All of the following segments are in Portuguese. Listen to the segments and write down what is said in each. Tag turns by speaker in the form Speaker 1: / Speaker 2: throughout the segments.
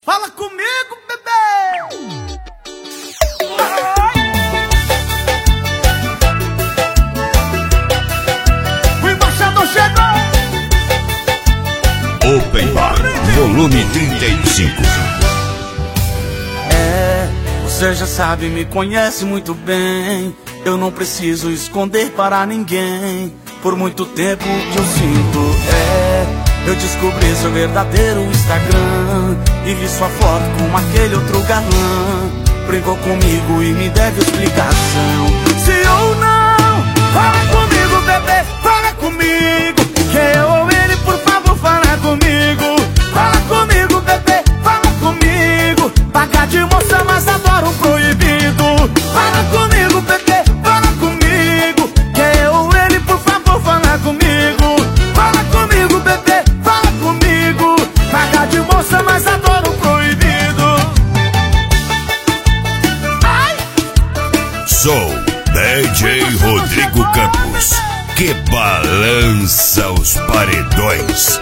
Speaker 1: Fala comigo, bebê! O embaixador chegou!
Speaker 2: Open Bar, volume 35.
Speaker 1: Você já sabe, me conhece muito bem. Eu não preciso esconder para ninguém. Por muito tempo que eu sinto, eu descobri seu verdadeiro Instagram e vi sua foto com aquele outro galã. Brincou comigo e me deve explicação. Se ou não, fala comigo, bebê, fala comigo. Que eu ou ele, por favor, fala comigo. Fala comigo, bebê, fala comigo. Pagar de moça, mas adoro um proibido. Fala comigo, bebê, fala comigo. Que eu ou ele, por favor, fala comigo. Fala comigo, bebê, fala comigo. Pagar de moça, mas adoro um proibido. Ai!
Speaker 2: Sou DJ Rodrigo Campos, que balança os paredões.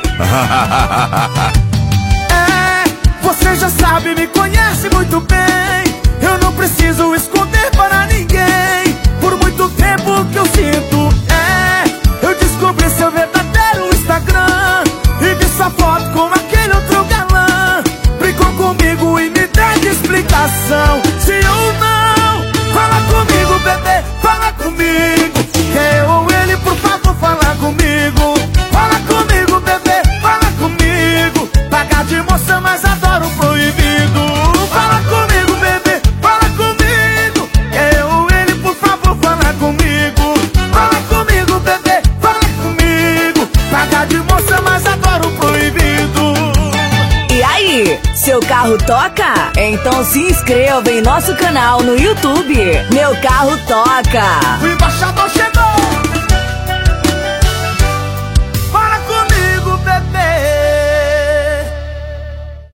Speaker 1: Você já sabe, me conhece muito bem. Eu não preciso esconder para ninguém. Por muito tempo que eu sinto, eu descobri seu verdadeiro Instagram e vi sua foto com aquele outro galã. Brincou comigo e me deu explicação. Se ou não, fala comigo, bebê, fala comigo. Eu ou ele, por favor, fala comigo. Fala comigo, bebê, fala comigo. Pagar de moça, mas adoro o proibido. Fala comigo, bebê, fala comigo. Eu ou ele, por favor, fala comigo. Fala comigo, bebê, fala comigo. Pagar de moça, mas adoro o proibido.
Speaker 3: E aí, seu carro toca? Então se inscreva em nosso canal no YouTube. Meu Carro Toca.
Speaker 1: O embaixador